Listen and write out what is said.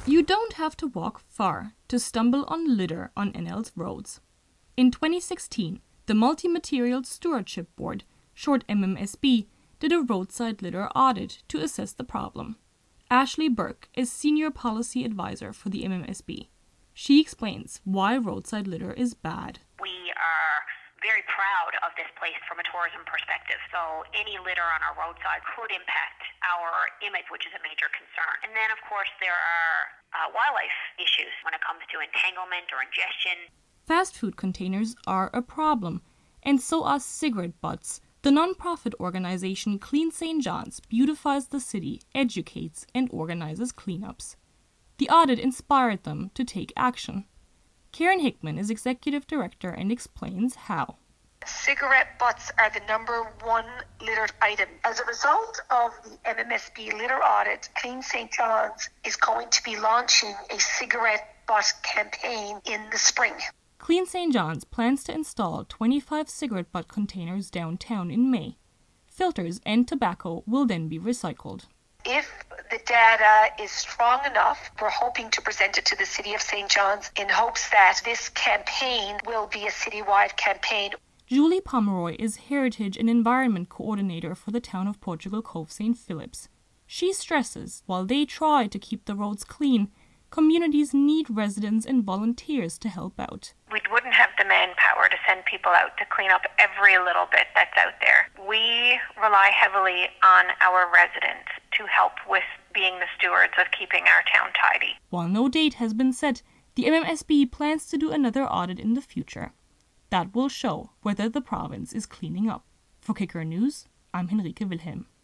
You don't have to walk far to stumble on litter on NL's roads. In 2016, the Multi-Materials Stewardship Board, short MMSB, did a roadside litter audit to assess the problem. Ashley Burke is Senior Policy Advisor for the MMSB. She explains why roadside litter is bad. We are very proud of this place from a tourism perspective. So any litter on our roadside could impact our image, which is a major concern. And then, of course, there are wildlife issues when it comes to entanglement or ingestion. Fast food containers are a problem, and so are cigarette butts. The non-profit organization Clean St. John's beautifies the city, educates, and organizes cleanups. The audit inspired them to take action. Karen Hickman is executive director and explains how. Cigarette butts are the #1 littered item. As a result of the MMSB litter audit, Clean St. John's is going to be launching a cigarette butt campaign in the spring. Clean St. John's plans to install 25 cigarette butt containers downtown in May. Filters and tobacco will then be recycled. If the data is strong enough, we're hoping to present it to the City of St. John's in hopes that this campaign will be a citywide campaign. Julie Pomeroy is Heritage and Environment Coordinator for the town of Portugal Cove St. Phillips. She stresses while they try to keep the roads clean, communities need residents and volunteers to help out. We wouldn't have the manpower to send people out to clean up every little bit that's out there. We rely heavily on our residents to help with being the stewards of keeping our town tidy. While no date has been set, the MMSB plans to do another audit in the future. That will show whether the province is cleaning up. For Kicker News, I'm Henrike Wilhelm.